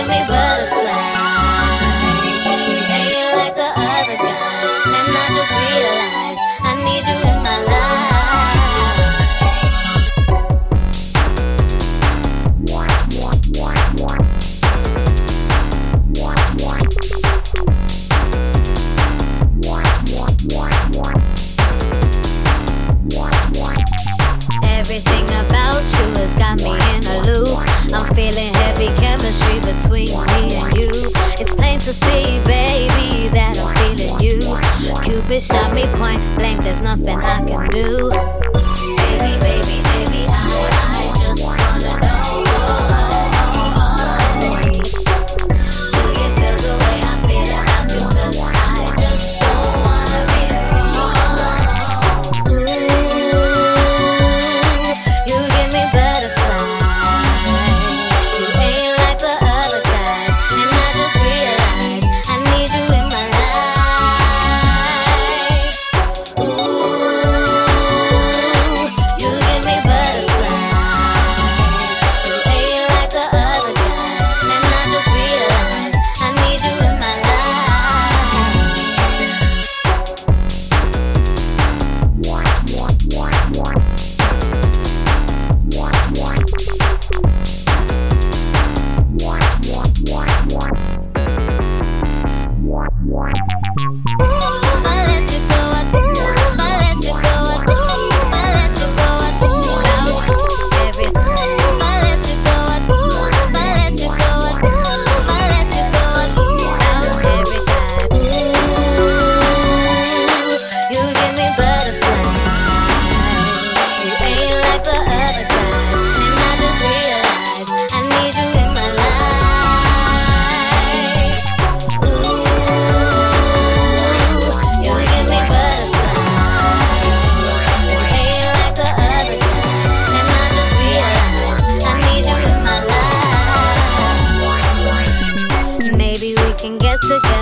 give me butterflies. You ain't like the other guys, and I just realized I need you in my life. Everything about you has got me in a loop. I'm feeling heavy chemistry between me and you. It's plain to see, baby, that I'm feeling you. Cupid shot me point blank, there's nothing I can do. Baby, baby, baby, I just wanna know. Do you feel the way I feel about you? 'Cause I just don't wanna be wrong. You give me butterflies. You ain't like the other guys, and I just realized I need you in my life. You give me butterflies. You ain't like the other guys, and I just realized I need you in my life. Maybe we can get together.